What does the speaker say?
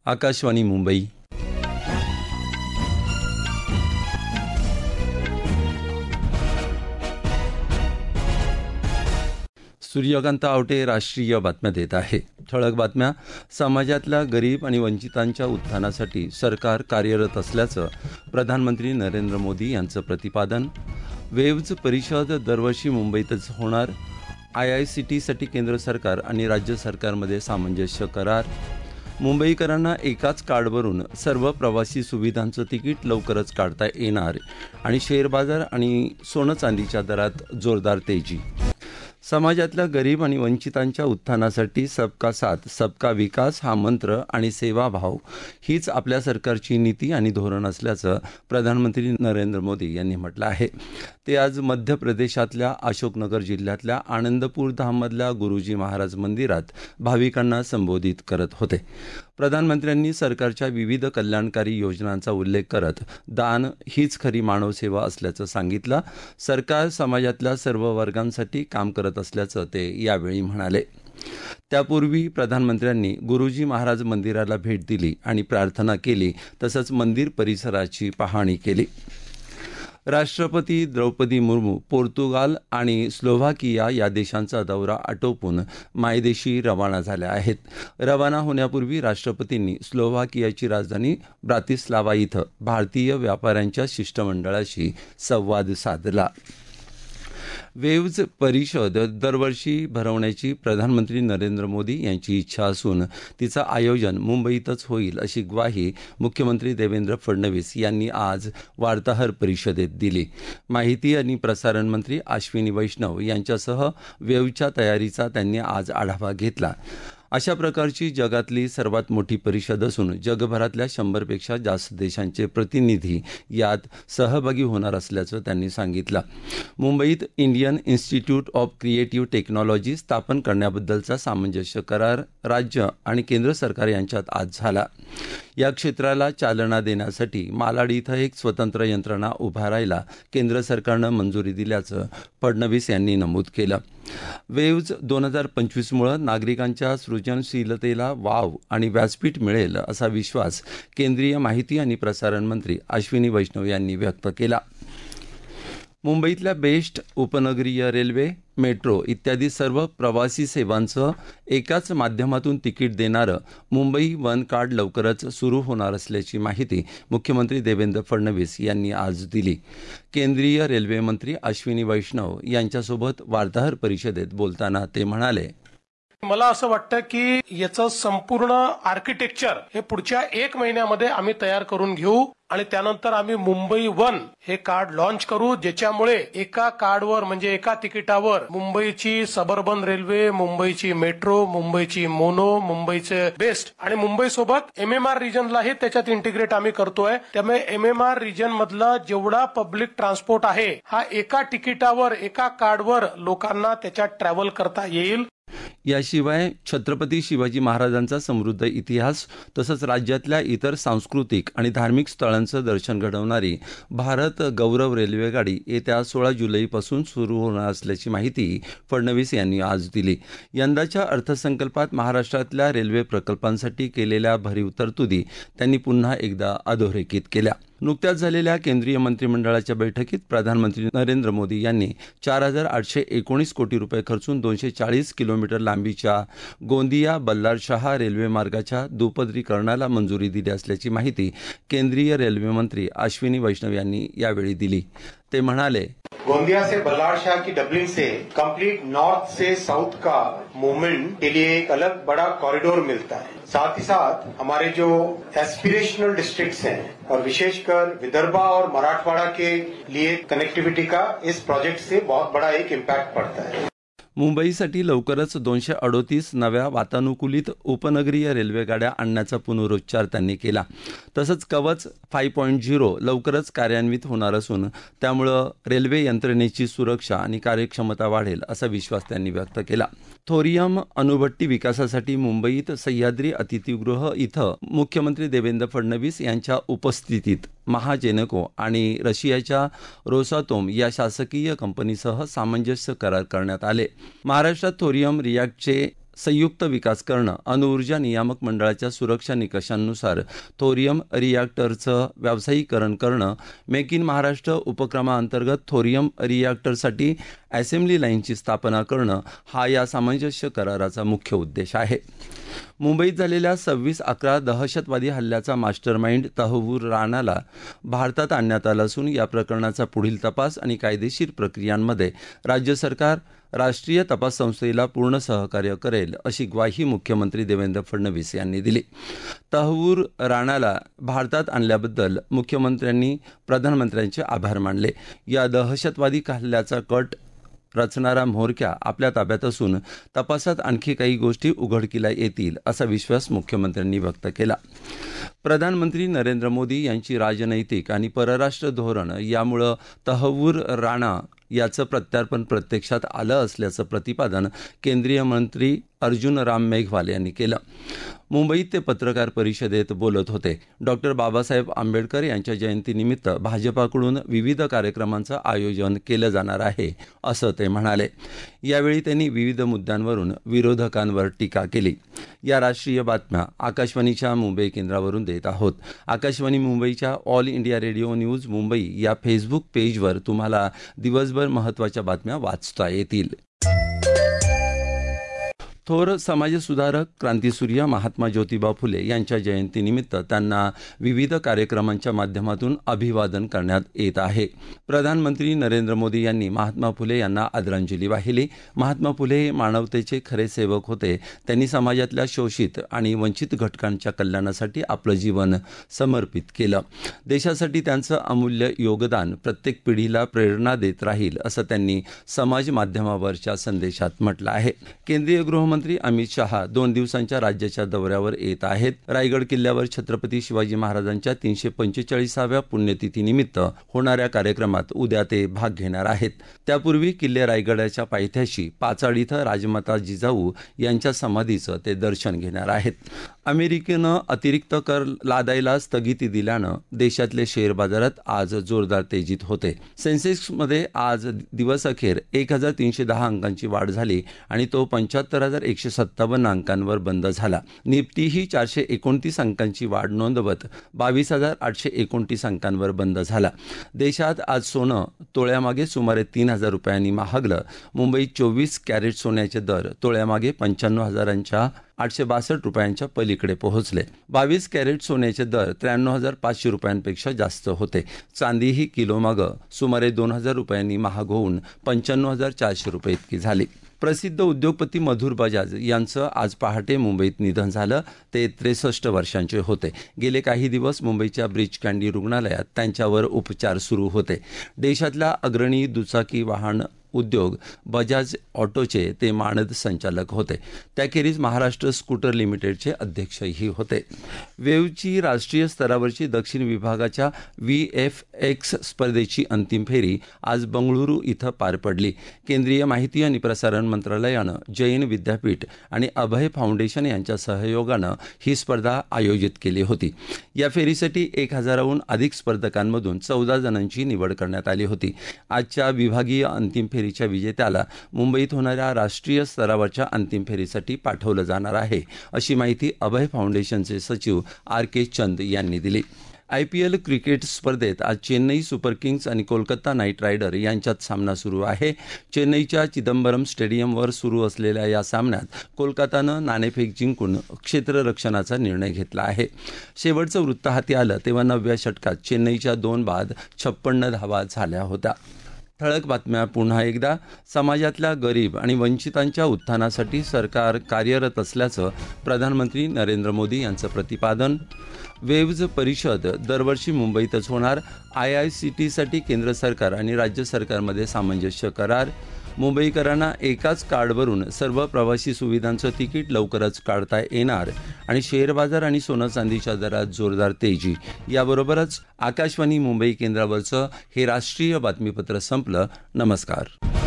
आकाशवाणी मुंबई. सूर्यकांत आवटे राष्ट्रीय बातम्या देत आहे. ठळक बातम्या. समाजातल्या गरीब आणि वंचितांच्या उत्थानासाठी सरकार कार्यरत असल्याचं प्रधानमंत्री नरेंद्र मोदी यांचं प्रतिपादन. वेव्ज परिषद दरवर्षी मुंबईतच होणार. IICTसाठी केंद्र सरकार आणि राज्य सरकारमध्ये सामंजस्य करार. मुंबईकरांना एकाच कार्डवरून सर्व प्रवासी सुविधांचं तिकीट लवकरच काढता येणार. आणि शेअर बाजार आणि सोनं चांदीच्या दरात जोरदार तेजी. समाजातल्या गरीब आणि वंचितांच्या उत्थानासाठी सबका साथ सबका विकास हा मंत्र आणि सेवाभाव हीच आपल्या सरकारची नीती आणि धोरण असल्याचं प्रधानमंत्री नरेंद्र मोदी यांनी म्हटलं आहे. ते आज मध्य प्रदेशातल्या अशोकनगर जिल्ह्यातल्या आनंदपूर धाममधल्या गुरुजी महाराज मंदिरात भाविकांना संबोधित करत होते. प्रधानमंत्र्यांनी सरकारच्या विविध कल्याणकारी योजनांचा उल्लेख करत दान हीच खरी मानवसेवा असल्याचं सांगितलं. सरकार समाजातल्या सर्व वर्गांसाठी काम करत असल्याचं ते यावेळी म्हणाले. त्यापूर्वी प्रधानमंत्र्यांनी गुरुजी महाराज मंदिराला भेट दिली आणि प्रार्थना केली. तसंच मंदिर परिसराची पाहणी केली. राष्ट्रपती द्रौपदी मुर्मू पोर्तुगाल आणि स्लोव्हाकिया या देशांचा दौरा आटोपून मायदेशी रवाना झाल्या आहेत. रवाना होण्यापूर्वी राष्ट्रपतींनी स्लोव्हाकियाची राजधानी ब्रातिस्लावा इथं भारतीय व्यापाऱ्यांच्या शिष्टमंडळाशी संवाद साधला. वेव्ज परिषद दरवर्षी भरवण्याची प्रधानमंत्री नरेंद्र मोदी यांची इच्छा असून तिचं आयोजन मुंबईतच होईल अशी ग्वाही मुख्यमंत्री देवेंद्र फडणवीस यांनी आज वार्ताहर परिषदेत दिली. माहिती आणि प्रसारण मंत्री अश्विनी वैष्णव यांच्यासह वेव्हच्या तयारीचा त्यांनी आज आढावा घेतला. अशा प्रकारची जगातली सर्वात मोठी परिषद असून जगभरातल्या 100पेक्षा जास्त देशांचे प्रतिनिधी यात सहभागी होणार असल्याचं त्यांनी सांगितलं. मुंबईत Indian Institute of Creative Technology स्थापन करण्याबद्दलचा सामंजस्य करार राज्य आणि केंद्र सरकार यांच्यात आज झाला. या क्षेत्राला चालना देण्यासाठी मालाड इथं एक स्वतंत्र यंत्रणा उभारायला केंद्र सरकारनं मंजुरी दिल्याचं फडणवीस यांनी नमूद केलं. वेव्ज 2025मुळे नागरिकांच्या सृजनशीलतेला वाव आणि व्यासपीठ मिळेल असा विश्वास केंद्रीय माहिती आणि प्रसारण मंत्री अश्विनी वैष्णव यांनी व्यक्त केला. मुंबईतल्या बेस्ट उपनगरीय रेल्वे मेट्रो इत्यादी सर्व प्रवासी सेवांचं एकाच माध्यमातून तिकीट देणारं मुंबई वन कार्ड लवकरच सुरू होणार असल्याची माहिती मुख्यमंत्री देवेंद्र फडणवीस यांनी आज दिली. केंद्रीय रेल्वे मंत्री अश्विनी वैष्णव यांच्यासोबत वार्ताहर परिषदेत बोलताना ते म्हणाले, मला असं वाटतं की याचं संपूर्ण आर्किटेक्चर हे पुढच्या 1 महिन्यामध्ये आम्ही तयार करून घेऊ आणि त्यानंतर आम्ही मुंबई वन हे कार्ड लॉन्च करू, ज्याच्यामुळे एका कार्डवर म्हणजे एका तिकिटावर मुंबईची सबअर्बन रेल्वे, मुंबईची मेट्रो, मुंबईची मोनो, मुंबईचे बेस्ट आणि मुंबई सोबत MMR रिजनलाही त्याच्यात इंटिग्रेट आम्ही करतोय. त्यामुळे MMR रिजन मधला जेवढा पब्लिक ट्रान्सपोर्ट आहे हा एका तिकिटावर एका कार्डवर लोकांना त्याच्यात ट्रॅव्हल करता येईल. याशिवाय छत्रपती शिवाजी महाराजांचा समृद्ध इतिहास तसंच राज्यातल्या इतर सांस्कृतिक आणि धार्मिक स्थळांचं दर्शन घडवणारी भारत गौरव रेल्वेगाडी येत्या 16 जुलैपासून सुरू होणार असल्याची माहिती फडणवीस यांनी आज दिली. यंदाच्या अर्थसंकल्पात महाराष्ट्रातल्या रेल्वे प्रकल्पांसाठी केलेल्या भरीव तरतुदी त्यांनी पुन्हा एकदा अधोरेखित केल्या. नुकत्याच झालेल्या केंद्रीय मंत्रिमंडळाच्या बैठकीत प्रधानमंत्री नरेंद्र मोदी यांनी 4,819 कोटी रुपये खर्चून 240 किलोमीटर लांबीच्या गोंदिया बल्लारशाह रेल्वे मार्गाच्या दुपदरीकरणाला मंजुरी दिली असल्याची माहिती केंद्रीय रेल्वे मंत्री अश्विनी वैष्णव यांनी यावेळी दिली. ते म्हणाले, गोंदिया से बल्लारशाह की डबलिंग से कंप्लीट नॉर्थ से साउथ का मूवमेंट के लिए एक अलग बड़ा कॉरिडोर मिलता है. साथ ही साथ हमारे जो एस्पिरेशनल डिस्ट्रिक्ट्स हैं और विशेषकर विदर्भा और मराठवाड़ा के लिए कनेक्टिविटी का इस प्रोजेक्ट से बहुत बड़ा एक इम्पैक्ट पड़ता है. मुंबईसाठी लवकरच 238 नव्या वातानुकूलित उपनगरीय रेल्वेगाड्या आणण्याचा पुनरुच्चार त्यांनी केला. तसंच कवच 5.0 लवकरच कार्यान्वित होणार असून त्यामुळं रेल्वे यंत्रणेची सुरक्षा आणि कार्यक्षमता वाढेल असा विश्वास त्यांनी व्यक्त केला. थोरियम अणुभट्टी विकासासाठी मुंबईत सह्याद्री अतिथीगृह इथं मुख्यमंत्री देवेंद्र फडणवीस यांच्या उपस्थितीत महाजेनको आणि रशियाच्या रोसातोम या शासकीय कंपनीसह सामंजस्य करार करण्यात आले. महाराष्ट्रात थोरियम रिॲक्टचे संयुक्त विकास करणं, अणुऊर्जा नियामक मंडळाच्या सुरक्षा निकषांनुसार थोरियम रिॲक्टरचं व्यावसायिकरण करणं, मेक इन महाराष्ट्र उपक्रमाअंतर्गत थोरियम रिॲक्टरसाठी असेंब्ली लाईनची स्थापना करणं हा या सामंजस्य कराराचा मुख्य उद्देश आहे. मुंबईत झालेल्या 26/11 दहशतवादी हल्ल्याचा मास्टरमाइंड तहव्वूर राणाला भारतात आणण्यात आलं असून या प्रकरणाचा पुढील तपास आणि कायदेशीर प्रक्रियांमध्ये राज्य सरकार राष्ट्रीय तपास संस्थेला पूर्ण सहकार्य करेल अशी ग्वाही मुख्यमंत्री देवेंद्र फडणवीस यांनी दिली. तहव्वूर राणाला भारतात आणल्याबद्दल मुख्यमंत्र्यांनी प्रधानमंत्र्यांचे आभार मानले. या दहशतवादी हल्ल्याचा कट रचणारा म्होरक्या आपल्या ताब्यात असून तपासात आणखी काही गोष्टी उघडकीला येतील असा विश्वास मुख्यमंत्र्यांनी व्यक्त केला. प्रधानमंत्री नरेंद्र मोदी यांची राजनैतिक आणि परराष्ट्र धोरण यामुळे तहव्वूर राणा याचं प्रत्यार्पण प्रत्यक्षात आलं असल्याचं प्रतिपादन केंद्रीय मंत्री अर्जुन राम मेघवाल यांनी केलं. मुंबईत ते पत्रकार परिषदेत बोलत होते. डॉक्टर बाबासाहेब आंबेडकर यांच्या जयंतीनिमित्त भाजपाकडून विविध कार्यक्रमांचं आयोजन केलं जाणार आहे असं ते म्हणाले. यावेळी त्यांनी विविध मुद्द्यांवरून विरोधकांवर टीका केली. या राष्ट्रीय बातम्या आकाशवाणीच्या मुंबई केंद्रावरून देत आहोत. आकाशवाणी मुंबईच्या All India Radio news Mumbai या फेसबुक पेजवर तुम्हाला दिवसभर महत्त्वाच्या बातम्या वाचता येतील. थोर समाजसुधारक क्रांतीसूर्य महात्मा ज्योतिबा फुले यांच्या जयंतीनिमित्त त्यांना विविध कार्यक्रमांच्या माध्यमातून अभिवादन करण्यात येत आहे. प्रधानमंत्री नरेंद्र मोदी यांनी महात्मा फुले यांना आदरांजली वाहिली. महात्मा फुले हे मानवतेचे खरे सेवक होते. त्यांनी समाजातल्या शोषित आणि वंचित घटकांच्या कल्याणासाठी आपलं जीवन समर्पित केलं. देशासाठी त्यांचं अमूल्य योगदान प्रत्येक पिढीला प्रेरणा देत राहील असं त्यांनी समाज माध्यमावरच्या संदेशात म्हटलं आहे. केंद्रीय गृहमंत्री अमित शहा 2 दिवसांच्या राज्याच्या दौऱ्यावर येत आहेत. रायगड किल्ल्यावर छत्रपती शिवाजी महाराजांच्या 345व्या पुण्यतिथीनिमित्त होणाऱ्या कार्यक्रमात उद्या ते भाग घेणार आहेत. त्यापूर्वी किल्ले रायगडाच्या पायथ्याशी पाचाड इथं राजमाता जिजाऊ यांच्या समाधीचं ते दर्शन घेणार आहेत. अमेरिकेनं अतिरिक्त कर लादायला स्थगिती दिल्यानं देशातले शेअर बाजारात आज जोरदार तेजीत होते. सेन्सेक्समध्ये आज दिवसअखेर 1310 अंकांची वाढ झाली आणि तो 75,157 अंकांवर बंद झाला. निफ्टीही 429 अंकांची वाढ नोंदवत 22,829 अंकांवर बंद झाला. देशात आज सोनं तोळ्यामागे सुमारे 3,000 रुपयांनी महागलं. मुंबईत 24 कॅरेट सोन्याचे दर तोळ्यामागे 95,862 रुपयांच्या पलीकडे पोहोचले. 22 कॅरेट सोन्याचे दर 93,500 रुपयांपेक्षा जास्त होते. चांदीही किलोमागं सुमारे 2,000 रुपयांनी महाग होऊन 95,400 रुपये इतकी झाली. प्रसिद्ध उद्योगपती मधुर बजाज यांचं आज पहाटे मुंबईत निधन झालं. ते 63 वर्षांचे होते. गेले काही दिवस मुंबईच्या ब्रीच कँडी रुग्णालयात त्यांच्यावर उपचार सुरू होते. देशातल्या अग्रणी दुचाकी वाहन उद्योग बजाज ऑटोचे ते मानद संचालक होते. त्याखेरीज महाराष्ट्र स्कूटर लिमिटेडचे अध्यक्षही होते. वेव्हची राष्ट्रीय स्तरावरची दक्षिण विभागाच्या VFX स्पर्धेची अंतिम फेरी आज बंगळुरू इथं पार पडली. केंद्रीय माहिती आणि प्रसारण मंत्रालयानं जैन विद्यापीठ आणि अभय फाउंडेशन यांच्या सहयोगानं ही स्पर्धा आयोजित केली होती. या फेरीसाठी 1,000हून अधिक स्पर्धकांमधून 14 जणांची निवड करण्यात आली होती. आजच्या विभागीय अंतिम फेरीच्या विजेत्याला मुंबईत होणाऱ्या राष्ट्रीय स्तरावरच्या अंतिम फेरीसाठी पाठवलं जाणार आहे अशी माहिती अभय फाउंडेशनचे सचिव RK चंद यांनी दिली. IPL क्रिकेट स्पर्धेत आज चेन्नई सुपर किंग्स आणि कोलकाता नाईट रायडर यांच्यात सामना सुरू आहे. चेन्नईच्या चिदंबरम स्टेडियमवर सुरू असलेल्या या सामन्यात कोलकातानं नाणेफेक जिंकून क्षेत्ररक्षणाचा निर्णय घेतला आहे. शेवटचं वृत्त हाती आलं तेव्हा 9व्या षटकात चेन्नईच्या 2 बाद 56 धावा झाल्या होत्या. ठळक बातम्या पुन्हा एकदा. समाजातल्या गरीब आणि वंचितांच्या उत्थानासाठी सरकार कार्यरत असल्याचं प्रधानमंत्री नरेंद्र मोदी यांचं प्रतिपादन. वेव्ज परिषद दरवर्षी मुंबईतच होणार. IICTसाठी केंद्र सरकार आणि राज्य सरकारमध्ये सामंजस्य करार. मुंबईकरांना एकाच कार्डवरून सर्व प्रवासी सुविधांचं तिकीट लवकरच काढता येणार. आणि शेअर बाजार आणि सोनं चांदीच्या दरात जोरदार तेजी. याबरोबरच आकाशवाणी मुंबई केंद्रावरचं हे राष्ट्रीय बातमीपत्र संपलं. नमस्कार.